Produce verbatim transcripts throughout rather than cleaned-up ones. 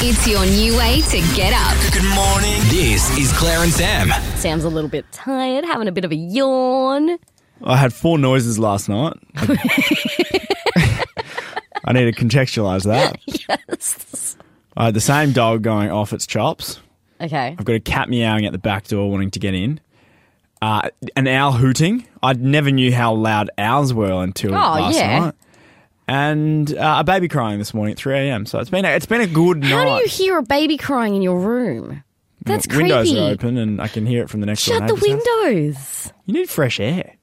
It's your new way to get up. Good morning. This is Claire and Sam. Sam's a little bit tired, having a bit of a yawn. I had four noises last night. I need to contextualise that. Yes. I had the same dog going off its chops. Okay. I've got a cat meowing at the back door wanting to get in. Uh, an owl hooting. I never knew how loud owls were until Oh, last yeah. night. And uh, a baby crying this morning at three a.m. So it's been a, it's been a good How night. do you hear a baby crying in your room? That's creepy. Windows are open and I can hear it from the next door Shut the neighbour's house. windows. You need fresh air.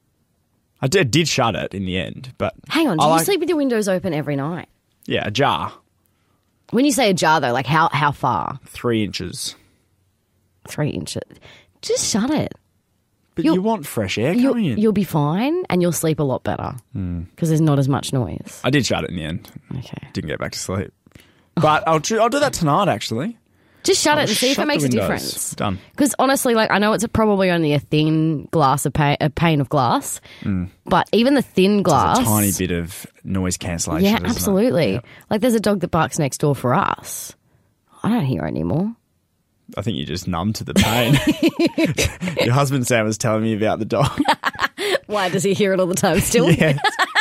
I did, did shut it in the end, but Hang on, do I you like- sleep with your windows open every night? Yeah, a jar, When you say a jar, though, like how how far? three inches. Three inches. Just shut it. But You'll- you want fresh air You'll, coming in. you'll be fine and you'll sleep a lot better because there's not as much noise. I did shut it in the end. Okay. Didn't get back to sleep. But I'll tr- I'll do that tonight, actually. Just shut I'll it and see if shut it makes the a windows. difference. Done. Because honestly, like I know it's a, probably only a thin glass of pa- a pane of glass, but even the thin glass, There's a tiny bit of noise cancellation. yeah, isn't there? absolutely. Yep. Like there's a dog that barks next door for us. I don't hear it anymore. I think you're just numb to the pain. Your husband Sam was telling me about the dog. Why does he hear it all the time still? Yeah,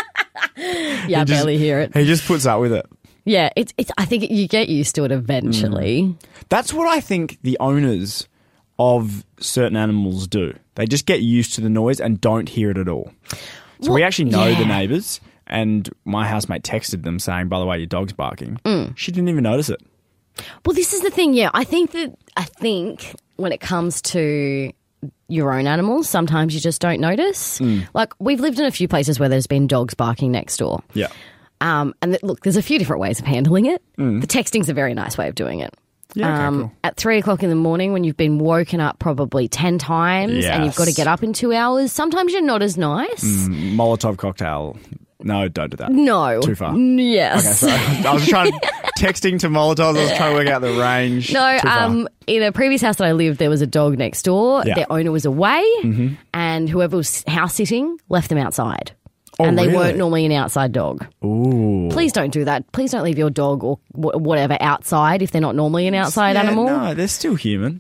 yeah, I just- barely hear it. he just puts up with it. Yeah, it's it's. I think you get used to it eventually. That's what I think the owners of certain animals do. They just get used to the noise and don't hear it at all. So we Well, actually know the yeah. neighbours, and my housemate texted them saying, by the way, your dog's barking. Mm. She didn't even notice it. Well, this is the thing. Yeah, I think that I think when it comes to your own animals, sometimes you just don't notice. Mm. Like we've lived in a few places where there's been dogs barking next door. Yeah. Um, and th- look, there's a few different ways of handling it. The texting's a very nice way of doing it. Yeah, okay, um, cool. At three o'clock in the morning, when you've been woken up probably ten times and you've got to Yes. get up in two hours, sometimes you're not as nice. Molotov cocktail. No, don't do that. No, Too far. N- Yes. Okay, sorry. I was trying texting to Molotov. I was trying to work out the range. No, Too far. um, in a previous house that I lived, there was a dog next door. Yeah. Their owner was away, and whoever was house sitting left them outside. Oh, and they really? weren't normally an outside dog. Ooh. Please don't do that. Please don't leave your dog or wh- whatever outside if they're not normally an outside Yeah, animal. No, they're still human.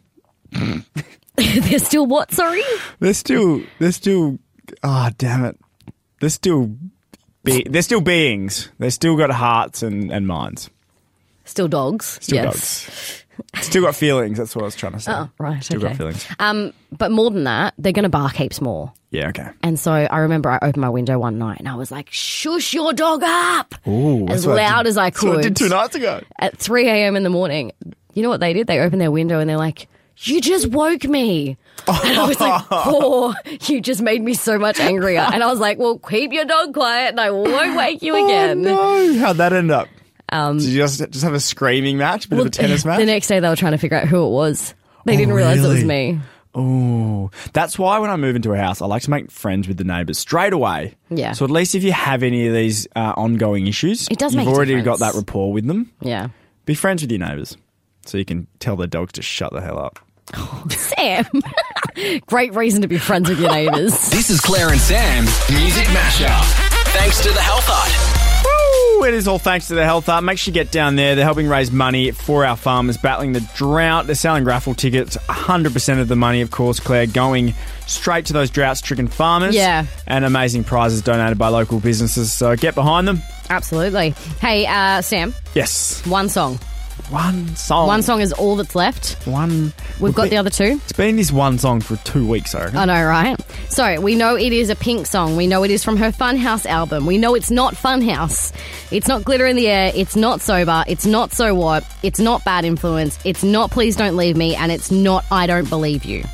They're still what? Sorry. They're still. They're still. Ah, damn it. They're still. Be, they're still beings. They still got hearts and, and minds. Still dogs. Still yes. dogs. Still got feelings. That's what I was trying to say. Oh, right. Still okay. got feelings. Um, but more than that, they're going to bark heaps more. Yeah. Okay. And so I remember I opened my window one night and I was like, "Shush your dog up!" Ooh, as that's what I loud did- as I that's what I could. did two nights ago. At three a.m. in the morning. You know what they did? They opened their window and they're like, "You just woke me." And I was like, "Oh, you just made me so much angrier." And I was like, "Well, keep your dog quiet and I won't wake you again." Oh, no. How'd that end up? Um, Did you just, just have a screaming match? A bit of a tennis match? The next day they were trying to figure out who it was. They Oh, didn't realize it was really? me. Oh, that's why when I move into a house, I like to make friends with the neighbours straight away. Yeah. So at least if you have any of these uh, ongoing issues, It does you've make a already difference. got that rapport with them. Yeah. Be friends with your neighbours so you can tell their dogs to shut the hell up. Sam. Great reason to be friends with your neighbours. This is Claire and Sam's Music Mashup. Thanks to the Health Hut. Woo! It is all thanks to the Health Hut. Make sure you get down there. They're helping raise money for our farmers battling the drought. They're selling raffle tickets. one hundred percent of the money, of course, Claire, going straight to those drought-stricken farmers. Yeah. And amazing prizes donated by local businesses. So get behind them. Absolutely. Hey, uh, Sam, Yes. one song. One song. One song is all that's left. One. We've got the other two. It's been this one song for two weeks, I reckon. I know, right? So, we know it is a Pink song. We know it is from her Funhouse album. We know it's not Funhouse. It's not Glitter in the Air. It's not Sober. It's not So What. It's not Bad Influence. It's not Please Don't Leave Me. And it's not I Don't Believe You.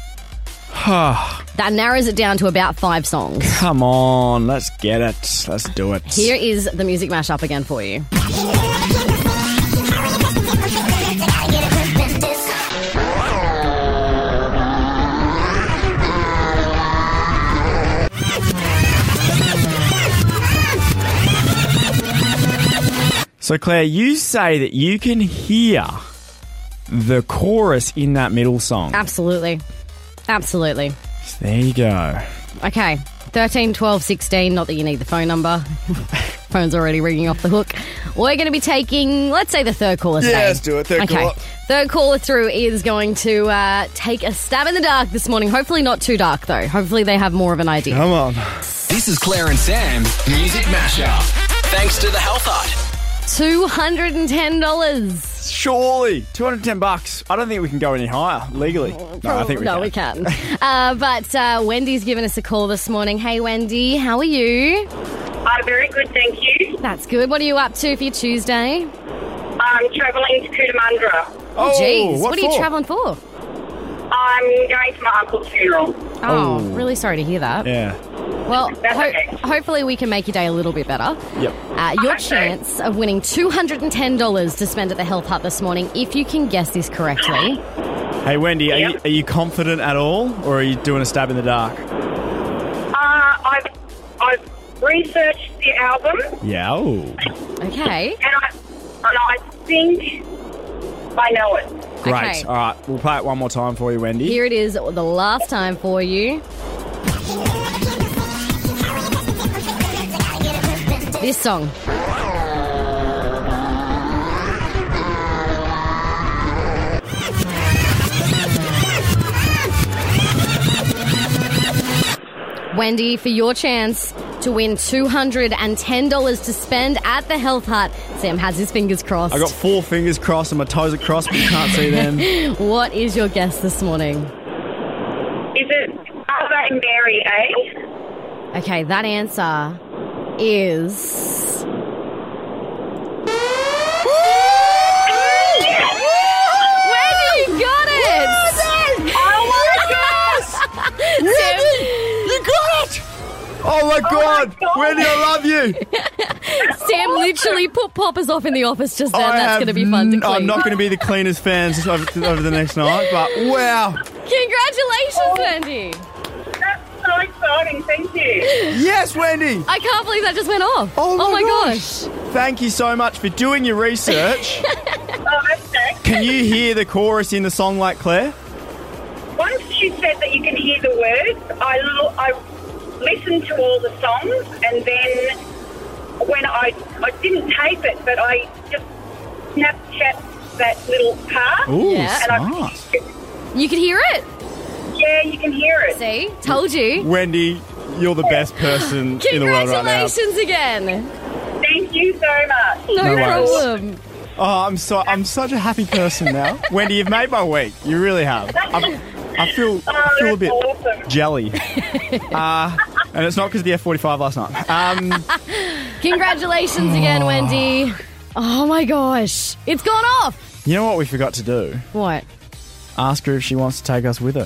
That narrows it down to about five songs. Come on, let's get it. Let's do it. Here is the music mashup again for you. So, Claire, you say that you can hear the chorus in that middle song. Absolutely. Absolutely. There you go. Okay. thirteen, twelve, sixteen. Not that you need the phone number. Phone's already ringing off the hook. We're going to be taking, let's say, the third caller today. Yeah, let's do it. Third okay. caller. Third caller through is going to uh, take a stab in the dark this morning. Hopefully not too dark, though. Hopefully they have more of an idea. Come on. This is Claire and Sam Music Mashup. Thanks to the Health Hut. two hundred ten dollars. Surely. two hundred ten bucks. I don't think we can go any higher legally. No, I think we no, can. we can. uh, but uh, Wendy's given us a call this morning. Hey, Wendy, how are you? I'm very good, thank you. That's good. What are you up to for your Tuesday? I'm travelling to Cootamundra. Oh, jeez. what What, are you for? travelling for? I'm going to my uncle's funeral. Oh, Oh. really sorry to hear that. Yeah. Well, That's ho- okay. hopefully we can make your day a little bit better. Yep. Uh, your Okay. chance of winning two hundred ten dollars to spend at the Health Hut this morning, if you can guess this correctly. Hey, Wendy, are, you, Yep. are you confident at all, or are you doing a stab in the dark? Uh, I've, I've researched the album, Yeah. Oh. Okay. and I, and I think I know it. Great. Okay. All right. We'll play it one more time for you, Wendy. Here it is, the last time for you. This song. Wendy, for your chance to win two hundred ten dollars to spend at the Health Hut. Sam has his fingers crossed. I got four fingers crossed and my toes are crossed, but you can't see them. What is your guess this morning? Is it Ava and Mary, eh? Okay, that answer is... Wendy, you got it! Oh my gosh! Sam, You got it! Oh my god! God. Wendy, I love you! Sam literally put poppers off in the office just then. I That's have going to be fun to n- clean. I'm not going to be the cleanest fans over, over the next night, but wow. Congratulations, Wendy! That's so exciting, thank you. Yes, Wendy! I can't believe that just went off. Oh my gosh. Thank you so much for doing your research. Oh, okay. Can you hear the chorus in the song like Claire? Once you said that you can hear the words, I, lo- I listened to all the songs, and then when I I didn't tape it, but I just Snapchat that little part. Ooh, Yeah. And smart. I, You can hear it? yeah, you can hear it. See? Told you. Wendy, you're the best person in the world right now. Congratulations again. Thank you so much. No, No worries. problem. Oh, I'm so I'm such a happy person now. Wendy, you've made my week. You really have. I'm, I feel I Oh, feel a that's bit awesome. jelly. Uh, and it's not because of the F forty-five last night. Um, Congratulations again, Wendy. Oh my gosh. It's gone off. you know what we forgot to do? What? Ask her if she wants to take us with her.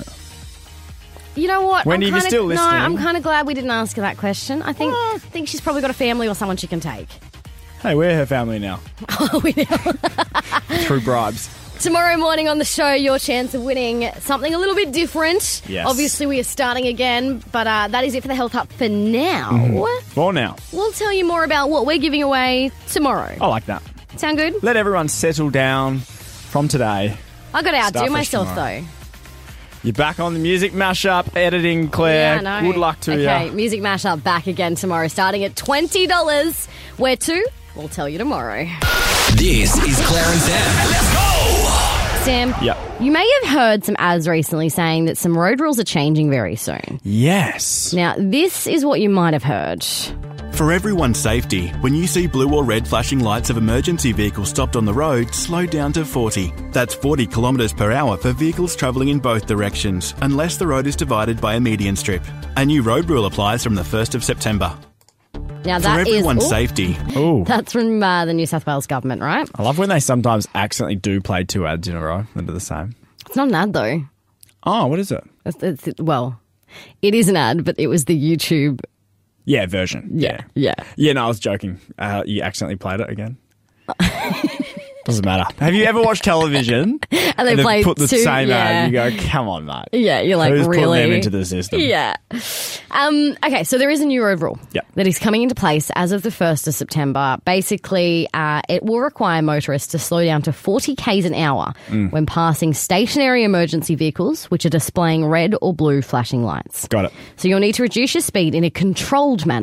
You know what? Wendy, I'm if you're kinda, still No, listening- I'm kind of glad we didn't ask her that question. I think I think she's probably got a family or someone she can take. Hey, we're her family now. Oh, we know. Through bribes. Tomorrow morning on the show, your chance of winning something a little bit different. Yes. Obviously, we are starting again, but uh, that is it for the Health Hut for now. Mm-hmm. For now. We'll tell you more about what we're giving away tomorrow. I like that. Sound good? Let everyone settle down from today. I got to outdo Start fresh myself, tomorrow. though. You're back on the music mashup, editing, Claire. Yeah, I know. Good luck to okay, you. Music Mashup back again tomorrow, starting at twenty dollars. Where to? We'll tell you tomorrow. This is Claire and Sam. Let's go! Sam, Yep. you may have heard some ads recently saying that some road rules are changing very soon. Yes. Now, this is what you might have heard. For everyone's safety, when you see blue or red flashing lights of emergency vehicles stopped on the road, slow down to forty. That's forty kilometres per hour for vehicles travelling in both directions, unless the road is divided by a median strip. A new road rule applies from the first of September. Now, For that is everyone's ooh, safety, Ooh. That's from uh, the New South Wales government, right? I love when they sometimes accidentally do play two ads in a row that are the same. It's not an ad, though. Oh, what is it? It's, it's, well, it is an ad, but it was the YouTube. Yeah, version. Yeah, yeah. Yeah, no, I was joking. Uh, you accidentally played it again. Doesn't matter. Have you ever watched television And they and play put the two, same yeah. ad? You go, come on, mate. Yeah, you're like, Who's really? putting them into the system? Yeah. Um, okay, so there is a new road rule Yeah. that is coming into place as of the first of September. Basically, uh, it will require motorists to slow down to forty kays an hour Mm. when passing stationary emergency vehicles, which are displaying red or blue flashing lights. Got it. So you'll need to reduce your speed in a controlled manner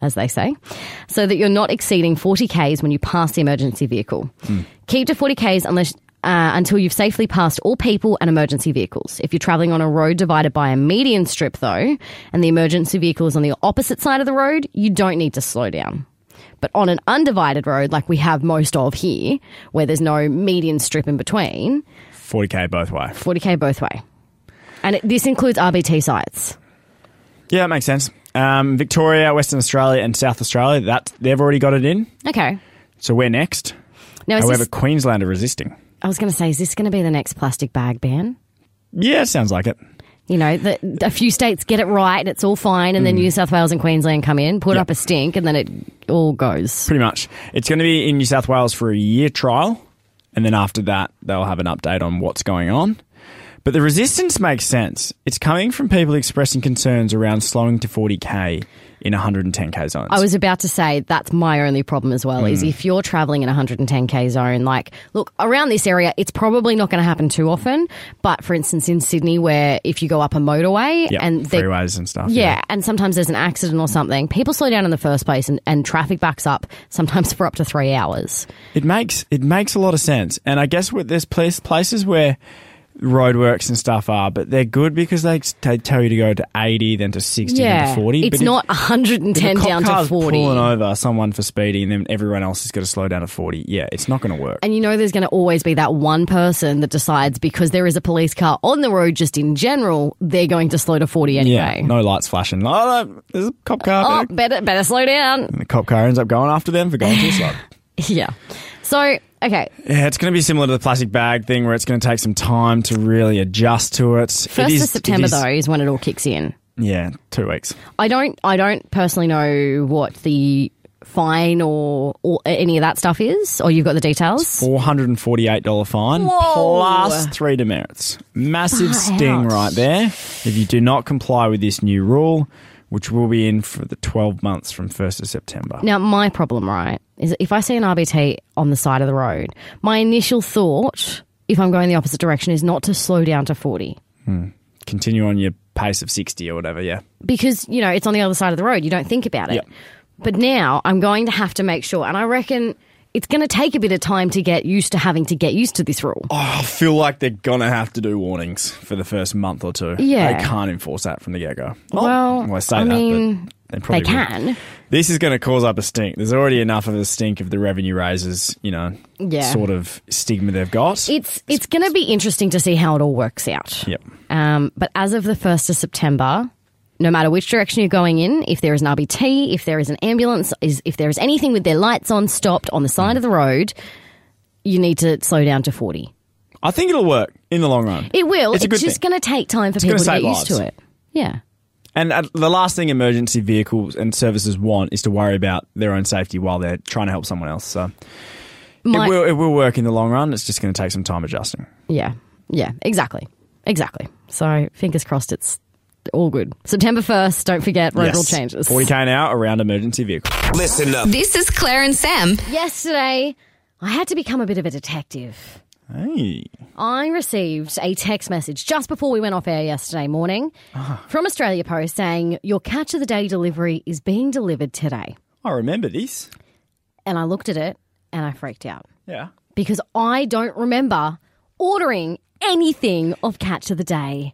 as they say, so that you're not exceeding forty kays when you pass the emergency vehicle. Mm. Keep to forty kays unless uh, until you've safely passed all people and emergency vehicles. If you're travelling on a road divided by a median strip, though, and the emergency vehicle is on the opposite side of the road, you don't need to slow down. But on an undivided road, like we have most of here, where there's no median strip in between, forty k both way. forty k both way. And it, this includes R B T sites. Yeah, that makes sense. Um, Victoria, Western Australia and South Australia, that they've already got it in. Okay. So we're next. Now, is However, this, Queensland are resisting. I was going to say, is this going to be the next plastic bag ban? Yeah, it sounds like it. You know, the, a few states get it right and it's all fine, and then New South Wales and Queensland come in, put Yep. up a stink, and then it all goes. Pretty much. It's going to be in New South Wales for a year trial, and then after that, they'll have an update on what's going on. But the resistance makes sense. It's coming from people expressing concerns around slowing to forty k in one hundred ten k zones. I was about to say that's my only problem as well, is if you're travelling in a one hundred ten k zone, like, look, around this area, it's probably not going to happen too often. But for instance, in Sydney, where if you go up a motorway Yep, and they- freeways and stuff. Yeah, and sometimes there's an accident or something, people slow down in the first place and, and traffic backs up sometimes for up to three hours. It makes it makes a lot of sense. And I guess with there's place, places where roadworks and stuff are, but they're good because they, they tell you to go to eighty, then to sixty, then Yeah, to forty. it's But if- not one hundred ten if a cop down to car's forty. pulling over someone for speeding and then everyone else is going to slow down to forty. Yeah, it's not going to work. And you know there's going to always be that one person that decides because there is a police car on the road just in general, they're going to slow to forty anyway. Yeah, no lights flashing. Oh, no, there's a cop car. Oh, better, better slow down. And the cop car ends up going after them for going too slow. Yeah. So, okay. Yeah, it's going to be similar to the plastic bag thing where it's going to take some time to really adjust to it. First it is, of September, it is, though, is when it all kicks in. Yeah, two weeks. I don't I don't personally know what the fine or, or any of that stuff is, or you've got the details? four hundred forty-eight dollars fine Whoa. plus three demerits. Massive Far sting out. right there if you do not comply with this new rule, which will be in for the twelve months from first of September. Now, my problem, right, is that if I see an R B T on the side of the road, my initial thought, if I'm going the opposite direction, is not to slow down to forty. Continue on your pace of sixty or whatever, yeah. Because, you know, it's on the other side of the road. You don't think about it. Yep. But now I'm going to have to make sure, and I reckon it's going to take a bit of time to get used to having to get used to this rule. I feel like they're going to have to do warnings for the first month or two. Yeah. They can't enforce that from the get-go. Well, I say I that, mean, but they probably they will. can. This is going to cause up a stink. There's already enough of a stink of the revenue raisers, you know, Yeah. sort of stigma they've got. It's it's going to be interesting to see how it all works out. Yep. Um, but as of the first of September, no matter which direction you're going in, if there is an R B T, if there is an ambulance, is if there is anything with their lights on, stopped on the side of the road, you need to slow down to forty. I think it'll work in the long run. It will. It's It's, a good just thing. going to take time for It's people gonna to get save used to lives. it. Yeah. And uh, the last thing emergency vehicles and services want is to worry about their own safety while they're trying to help someone else. So My- it will it will work in the long run. It's just going to take some time adjusting. Yeah. Yeah. Exactly. Exactly. So fingers crossed it's all good. September first, don't forget, road rule changes. forty k an hour around emergency vehicles. Listen up. This is Claire and Sam. Yesterday, I had to become a bit of a detective. Hey. I received a text message just before we went off air yesterday morning from Australia Post saying, your catch of the day delivery is being delivered today. I remember this. And I looked at it and I freaked out Yeah. because I don't remember ordering anything of catch of the day.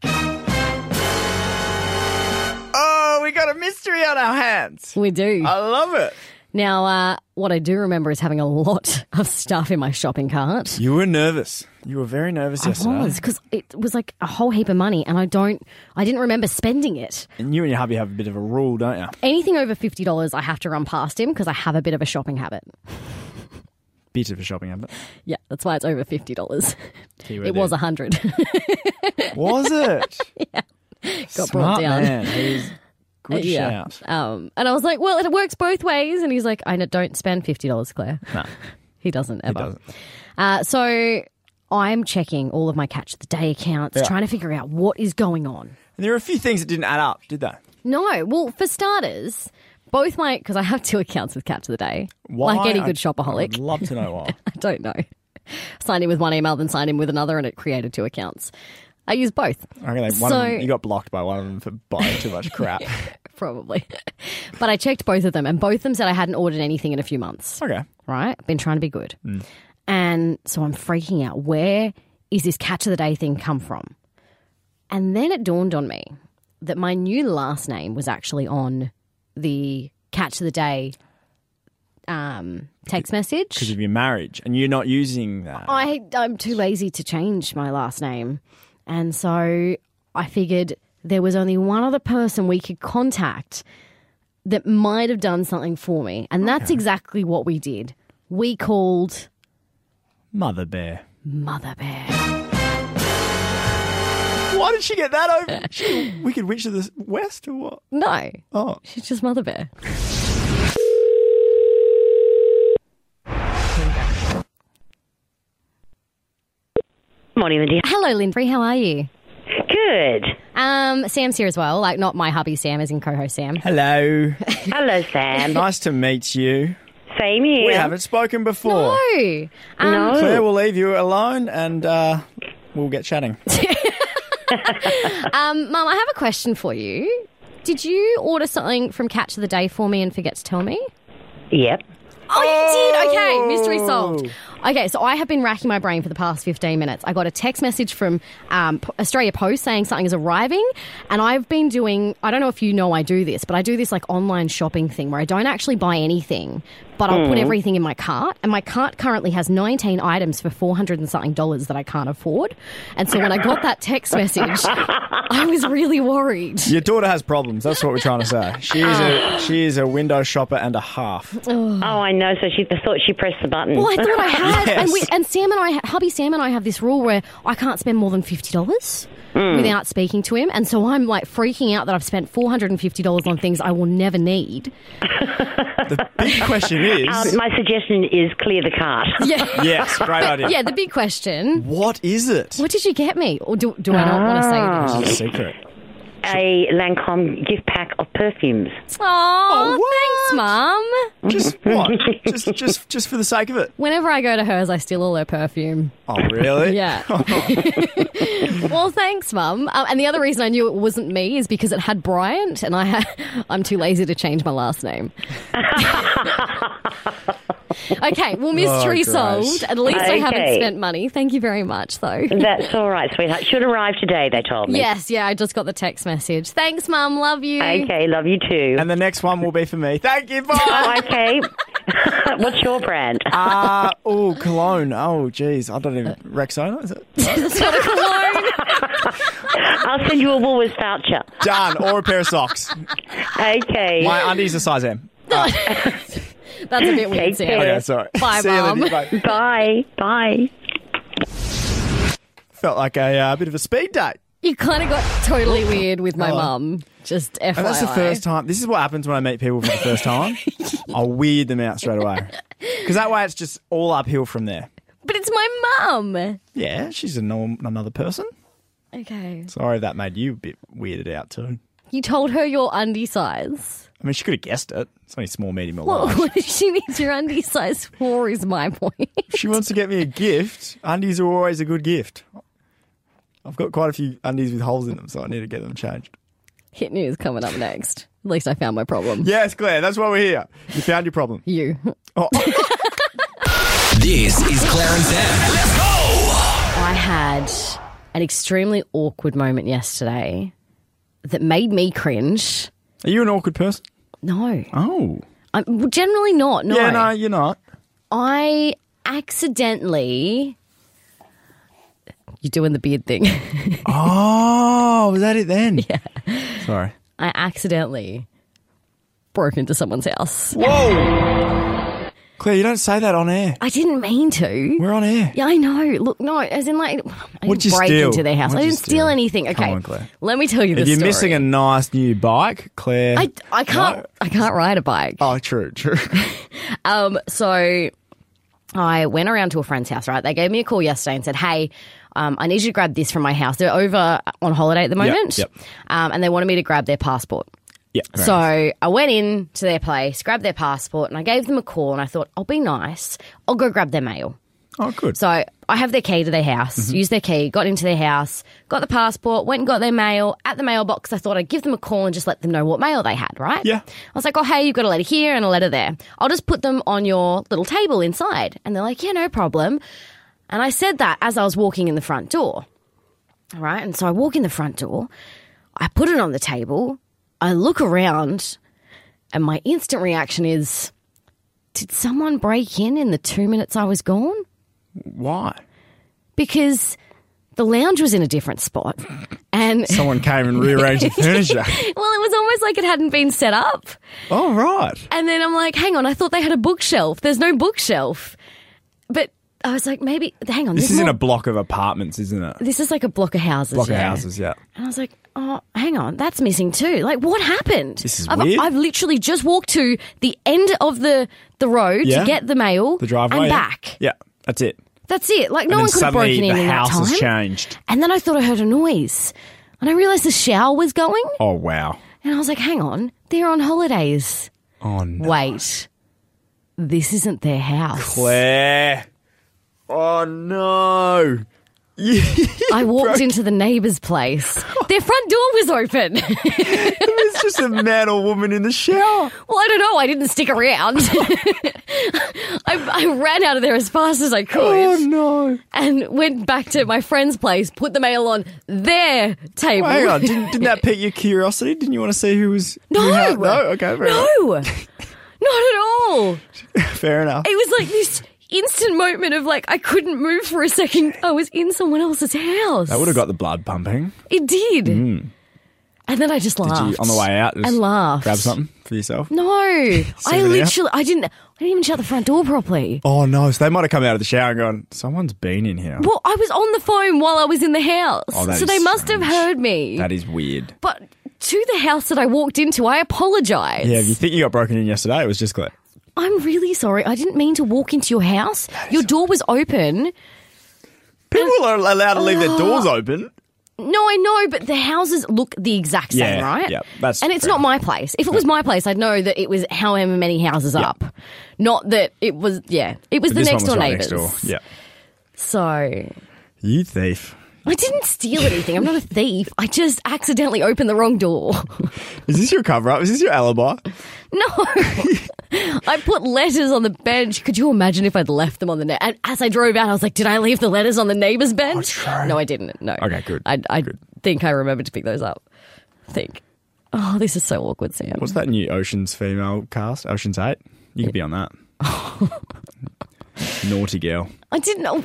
Oh, we got a mystery on our hands. We do. I love it. Now, uh, what I do remember is having a lot of stuff in my shopping cart. You were nervous. You were very nervous I yesterday. was, because it was like a whole heap of money and I don't, I didn't remember spending it. And you and your hubby have a bit of a rule, don't you? Anything over fifty dollars I have to run past him because I have a bit of a shopping habit. Bit of a shopping habit. Yeah, that's why it's over fifty dollars. Keyword It was there. a hundred. Was it? Got Smart brought down. man. He's good Yeah. shout. Um, and I was like, well, it works both ways. And he's like, I don't spend fifty dollars, Claire. No, He doesn't ever. doesn't. Uh, so I'm checking all of my catch of the day accounts, Yeah. trying to figure out what is going on. And there were a few things that didn't add up, did they? No, well, for starters, both my, because I have two accounts with catch of the day, Why? like any I- good I shopaholic. would love to know why. I don't know. Signed in with one email, then signed in with another, and it created two accounts. I use both. I reckon they- one So- of them, you got blocked by one of them for buying too much crap. Probably. But I checked both of them, and both of them said I hadn't ordered anything in a few months. Okay. Right? Been trying to be good. Mm. And so I'm freaking out. Where is this catch of the day thing come from? And then it dawned on me that my new last name was actually on the catch of the day um, text message. Because of your marriage, and you're not using that. I, I'm too lazy to change my last name. And so I figured there was only one other person we could contact that might have done something for me. And that's Okay. exactly what we did. We called Mother Bear. Mother Bear. Why did she get that over? She, Wicked Witch of the West or what? No, Oh. she's just Mother Bear. Morning, Lindy. Hello, Lindsay. How are you? Good. Um, Sam's here as well. Like, not my hubby Sam, as in co-host Sam. Hello. Hello, Sam. Nice to meet you. Same here. We haven't spoken before. No. Um, No. Claire will leave you alone and uh, we'll get chatting. Um, Mum, I have a question for you. Did you order something from Catch of the Day for me and forget to tell me? Yep. Oh, you did? Okay, mystery solved. Okay, so I have been racking my brain for the past fifteen minutes. I got a text message from um, P- Australia Post saying something is arriving, and I've been doing, I don't know if you know I do this, but I do this like online shopping thing where I don't actually buy anything, but I'll put everything in my cart, and my cart currently has nineteen items for four hundred and something dollars that I can't afford. And so when I got that text message, I was really worried. Your daughter has problems. That's what we're trying to say. She is a she is a window shopper and a half. Oh, I know. So she thought she pressed the button. Well, I thought I had, Yes. and, we, and Sam and I, hubby Sam and I have this rule where I can't spend more than fifty dollars without speaking to him, and so I'm like freaking out that I've spent four hundred and fifty dollars on things I will never need. The big question is, Um, my suggestion is clear the cart. Yeah, yes, great idea. yeah. The big question: What is it? what did you get me, or do, do I not want to say this? It's a secret. A Lancome gift pack of perfumes. Oh, what? thanks, Mum. Just what? just just just for the sake of it. Whenever I go to hers, I steal all her perfume. Oh, really? Yeah. Well, thanks, Mum. Um, and the other reason I knew it wasn't me is because it had Bryant, and I ha- I'm too lazy to change my last name. Okay, well, mystery Oh, solved. At least I haven't Okay. spent money. Thank you very much, though. That's all right, sweetheart. Should arrive today, they told me. Yes, yeah, I just got the text message. Thanks, Mum. Love you. Okay, love you too. And the next one will be for me. Thank you. Bye. Oh, okay. What's your brand? Uh, oh, cologne. Oh, geez. I don't even... Rexona, is it? It's not a cologne. I'll send you a Woolworths voucher. Done. Or a pair of socks. Okay. My undies are size M. That's a bit weird, Take Sam. care. Okay, sorry. Bye, See you, Mum. Lindy. Bye. Bye. Bye. Felt like a uh, bit of a speed date. You kind of got totally weird with my Hello. mum. Just F Y I. And that's the first time. This is what happens when I meet people for the first time. I'll weird them out straight away. Because that way it's just all uphill from there. But it's my mum. Yeah, she's a norm, another person. Okay. Sorry if that made you a bit weirded out too. You told her your undie size. I mean, she could have guessed it. It's only small, medium, or Well, large. what does she need your undie size for is my point. If she wants to get me a gift, undies are always a good gift. I've got quite a few undies with holes in them, so I need to get them changed. Hit news coming up next. At least I found my problem. Yes, Claire, that's why we're here. You found your problem. You. Oh, This is Claire and Sam. Let's go! I had an extremely awkward moment yesterday that made me cringe. are you an awkward person? No. Oh. I'm generally not, no. Yeah, no, you're not. I accidentally... You're doing the beard thing. Oh, was that it then? Yeah. Sorry. I accidentally broke into someone's house. Whoa! Claire, you don't say that on air. I didn't mean to. We're on air. Yeah, I know. Look, no, as in like, I What'd didn't you break steal? into their house. What'd I you didn't steal steal? anything. Come Okay, on, Claire. let me tell you the If you're story. missing a nice new bike, Claire. I, I can't. No. I can't ride a bike. Oh, true, true. Um, so I went around to a friend's house. Right, they gave me a call yesterday and said, "Hey, um, I need you to grab this from my house. They're over on holiday at the moment, yep. Um, and they wanted me to grab their passport." Yeah. So I went in to their place, grabbed their passport, and I gave them a call. And I thought, I'll be nice. I'll go grab their mail. Oh, good. So I have their key to their house, Mm-hmm. used their key, got into their house, got the passport, went and got their mail. At the mailbox, I thought I'd give them a call and just let them know what mail they had, right? Yeah. I was like, oh, hey, you've got a letter here and a letter there. I'll just put them on your little table inside. And they're like, yeah, no problem. And I said that as I was walking in the front door. All right. And so I walk in the front door, I put it on the table, I look around, and my instant reaction is, did someone break in in the two minutes I was gone? Why? Because the lounge was in a different spot. And Someone came and rearranged the furniture. well, it was almost like it hadn't been set up. Oh, right. And then I'm like, hang on, I thought they had a bookshelf. There's no bookshelf. But I was like, maybe, hang on. This there's is in more- a block of apartments, isn't it? This is like a block of houses. Block yeah. of houses, yeah. And I was like, oh, hang on, that's missing too. Like, what happened? This is I've, weird. I've literally just walked to the end of the, the road Yeah. to get the mail The driveway. and yeah. back. Yeah, that's it. That's it. Like, no and one then could have suddenly broken in the in house that time. has changed. And then I thought I heard a noise. And I realised the shower was going. Oh, wow. And I was like, hang on, they're on holidays. Oh, no. Wait, this isn't their house. Claire. Oh, no. I walked into the neighbour's place. Their front door was open. There's just a man or woman in the shower. Well, I don't know. I didn't stick around. I, I ran out of there as fast as I could. Oh, no. And went back to my friend's place, put the mail on their table. Hang on. Didn't, didn't that pique your curiosity? Didn't you want to see who was... No. Who had, no? Okay, fair enough. No. Not at all. Fair enough. It was like this instant moment of like, I couldn't move for a second. I was in someone else's house. That would have got the blood pumping. It did. And then I just laughed. Did you, on the way out, just and laughed. grab something for yourself? No. I Souvenir? literally, I didn't, I didn't even shut the front door properly. Oh, no. So they might have come out of the shower and gone, someone's been in here. Well, I was on the phone while I was in the house. Oh, that so is they must have strange. heard me. That is weird. But to the house that I walked into, I apologise. Yeah, if you think you got broken in yesterday, it was just Claire. I'm really sorry. I didn't mean to walk into your house. Your door was open. People are allowed to leave their doors open. No, I know, but the houses look the exact same, Yeah, right? yeah, that's and it's fair. not my place. If it was my place, I'd know that it was however many houses Yeah. up. Not that it was, yeah, it was But the this next one door was right neighbours. next door. Yeah. So You thief. I didn't steal anything. I'm not a thief. I just accidentally opened the wrong door. Is this your cover up? Is this your alibi? No. I put letters on the bench. Could you imagine if I'd left them on the net? And as I drove out, I was like, did I leave the letters on the neighbour's bench? Oh, true. No, I didn't. No. Okay, good. I, I Good. think I remembered to pick those up. I think. Oh, this is so awkward, Sam. What's that new Ocean's female cast? Ocean's eight? You could be on that. Naughty girl. I didn't know.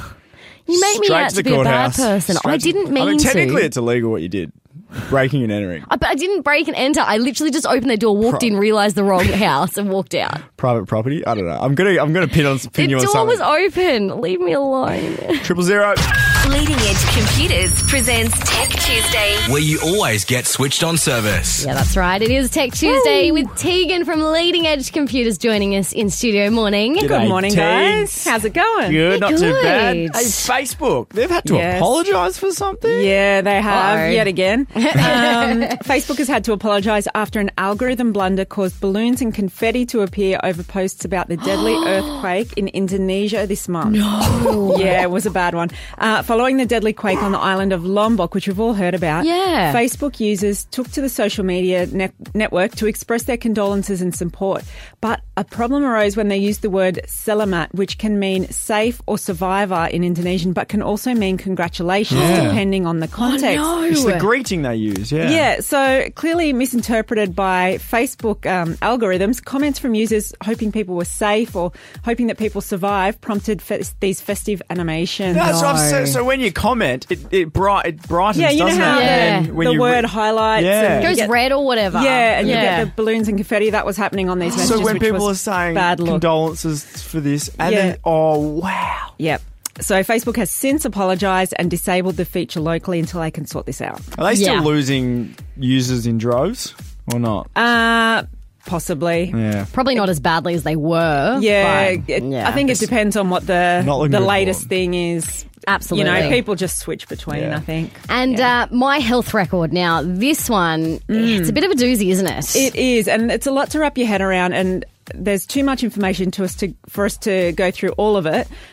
You make me Straight out to to, the be a bad courthouse. person. Straight I to- didn't mean I mean, technically to. it's illegal what you did. Breaking and entering. I, but I didn't break and enter. I literally just opened the door, walked Pro- in, realised the wrong house, and walked out. Private property? I don't know. I'm gonna I'm gonna pin on pin The you on door something. was open. Leave me alone. Triple zero. Leading Edge Computers presents Tech Tuesday. Where you always get switched on service. Yeah, that's right. It is Tech Tuesday with Tegan from Leading Edge Computers joining us in studio morning. G'day, Good morning, guys. Teagues. How's it going? Good, not too Good. bad. Hey, Facebook. They've had to Yes. apologise for something. Yeah, they have Uh-oh. yet again. Um, Facebook has had to apologise after an algorithm blunder caused balloons and confetti to appear over posts about the deadly earthquake in Indonesia this month. No. Yeah, it was a bad one. Uh, following the deadly quake on the island of Lombok, which we've all heard about, Yeah. Facebook users took to the social media net- network to express their condolences and support. But a problem arose when they used the word selamat, which can mean safe or survivor in Indonesian, but can also mean congratulations, Yeah. depending on the context. no. It's the greeting they use, yeah. Yeah, so clearly misinterpreted by Facebook um, algorithms. Comments from users hoping people were safe or hoping that people survived prompted fe- these festive animations. That's what I'm saying. So when you comment, it it, bright, it brightens, Yeah, you know doesn't how it? Yeah. And then when the you word re- highlights. Yeah. And It you goes get- red or whatever. Yeah, and yeah. you get the balloons and confetti. That was happening on these messages. So when which people are was saying bad look. condolences for this, and Yeah. then, oh, wow. Yep. So Facebook has since apologised and disabled the feature locally until they can sort this out. Are they still Yeah. losing users in droves or not? Uh, possibly. Yeah. Probably not as badly as they were. Yeah, but, it, yeah. I think it depends on what the Not looking the good for latest them. thing is. Absolutely. You know, people just switch between, Yeah. I think. And uh, my health record now, this one, it's a bit of a doozy, isn't it? Mm. It is, and it's a lot to wrap your head around, and there's too much information to us to for us to go through all of it. But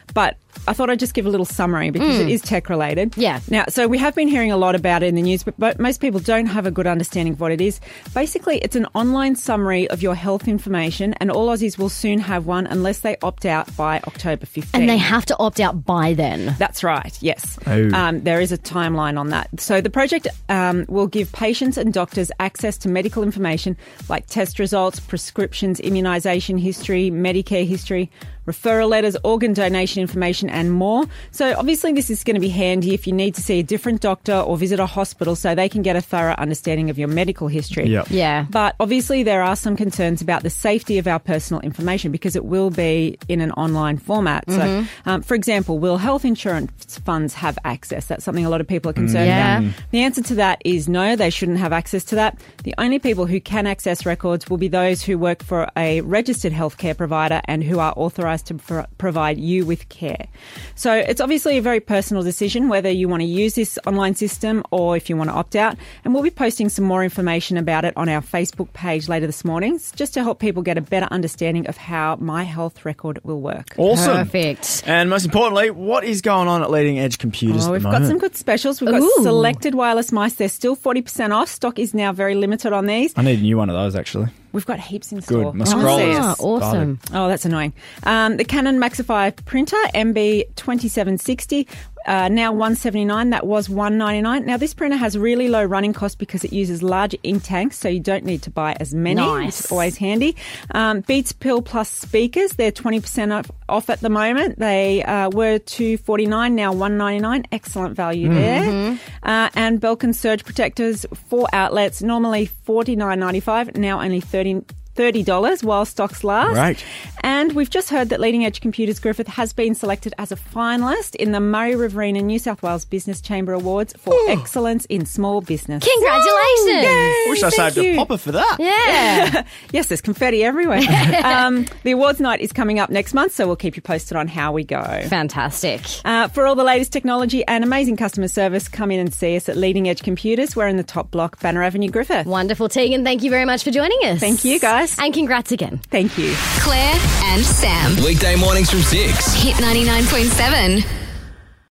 I thought I'd just give a little summary because Mm. it is tech related. Yeah. Now, so we have been hearing a lot about it in the news, but, but most people don't have a good understanding of what it is. Basically, it's an online summary of your health information, and all Aussies will soon have one unless they opt out by October fifteenth. And they have to opt out by then. That's right, yes. Oh. Um, there is a timeline on that. So the project um, will give patients and doctors access to medical information like test results, prescriptions, immunisation history, Medicare history, referral letters, organ donation information and more. So obviously this is going to be handy if you need to see a different doctor or visit a hospital so they can get a thorough understanding of your medical history. Yep. Yeah. But obviously there are some concerns about the safety of our personal information because it will be in an online format. Mm-hmm. So, um, for example, will health insurance funds have access? That's something a lot of people are concerned Yeah. about. The answer to that is no, they shouldn't have access to that. The only people who can access records will be those who work for a registered healthcare provider and who are authorised to pro- provide you with care. So it's obviously a very personal decision whether you want to use this online system or if you want to opt out. And we'll be posting some more information about it on our Facebook page later this morning, just to help people get a better understanding of how My Health Record will work. Awesome. Perfect. And most importantly, what is going on at Leading Edge Computers Oh, at we've the got moment? some good specials. We've got Ooh. selected wireless mice. They're still forty percent off. Stock is now very limited on these. I need a new one of those, actually. We've got heaps in Good. store. My Come and scroll see is Ah, us. awesome. Oh, that's annoying. Um, the Canon Maxify printer, M B twenty-seven sixty, uh, now one seventy-nine. That was one ninety-nine. Now, this printer has really low running costs because it uses large ink tanks, so you don't need to buy as many. Nice. It's always handy. Um, Beats Pill Plus speakers, they're twenty percent off, off at the moment. They uh, were two forty-nine, now one ninety-nine. Excellent value there. Uh, and Belkin surge protectors, four outlets, normally forty-nine ninety-five, now only thirty thirty dollars while stocks last. Right. And we've just heard that Leading Edge Computers Griffith has been selected as a finalist in the Murray Riverina New South Wales Business Chamber Awards for excellence in small business. Congratulations. Wish I Thank saved you. a popper for that. Yeah. Yes, there's confetti everywhere. um, the awards night is coming up next month, so we'll keep you posted on how we go. Fantastic. Uh, for all the latest technology and amazing customer service, come in and see us at Leading Edge Computers. We're in the top block, Banner Avenue, Griffith. Wonderful, Tegan. Thank you very much for joining us. Thank you, guys. And congrats again. Thank you. Claire and Sam. Weekday mornings from six. Hit ninety-nine point seven.